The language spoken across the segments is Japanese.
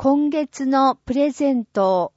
今月のプレゼント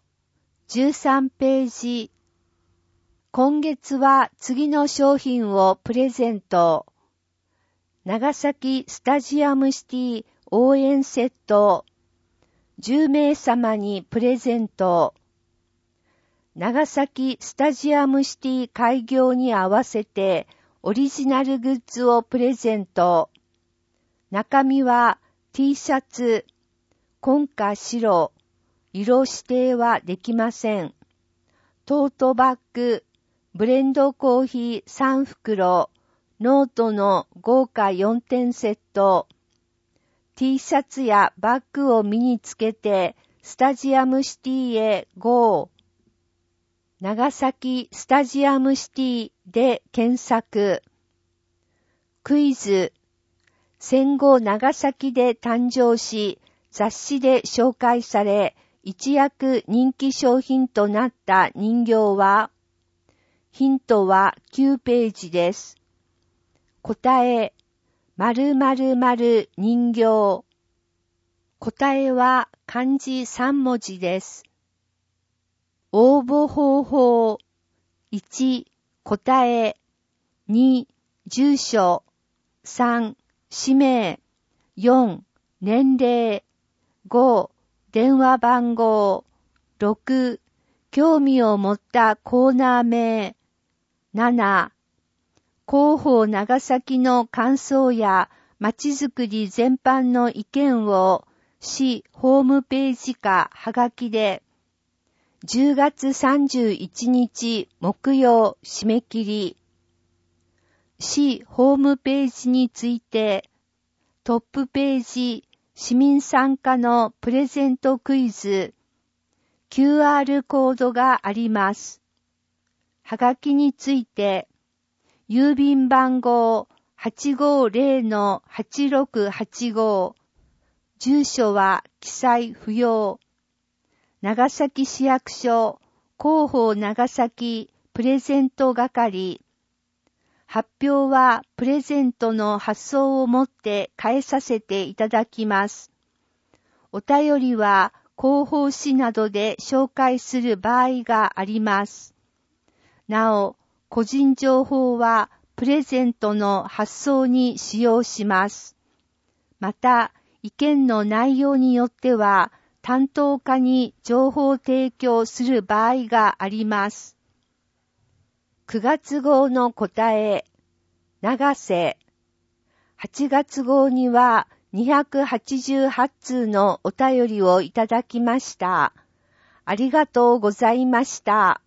13ページ。今月は次の商品をプレゼント。長崎スタジアムシティ応援セット。10名様にプレゼント。長崎スタジアムシティ開業に合わせてオリジナルグッズをプレゼント。中身は T シャツ、紺か白、色指定はできません。トートバッグ、ブレンドコーヒー3袋、ノートの豪華4点セット。T シャツやバッグを身につけてスタジアムシティへ GO。長崎スタジアムシティで検索。クイズ。戦後長崎で誕生し、雑誌で紹介され、一躍人気商品となった人形は、ヒントは9ページです。答え、〇〇〇人形。答えは漢字3文字です。応募方法。1、答え。2、住所。3、氏名。4、年齢。5、電話番号。6、興味を持ったコーナー名。7、広報長崎の感想やまちづくり全般の意見を市ホームページかはがきで10月31日木曜締め切り。市ホームページについてトップページ市民参加のプレゼントクイズ QR コードがあります。はがきについて郵便番号 850-8685 住所は記載不要。長崎市役所広報長崎プレゼント係。発表はプレゼントの発送をもって返させていただきます。お便りは広報誌などで紹介する場合があります。なお、個人情報はプレゼントの発送に使用します。また、意見の内容によっては、担当課に情報提供する場合があります。9月号の答え、長瀬。8月号には288通のお便りをいただきました。ありがとうございました。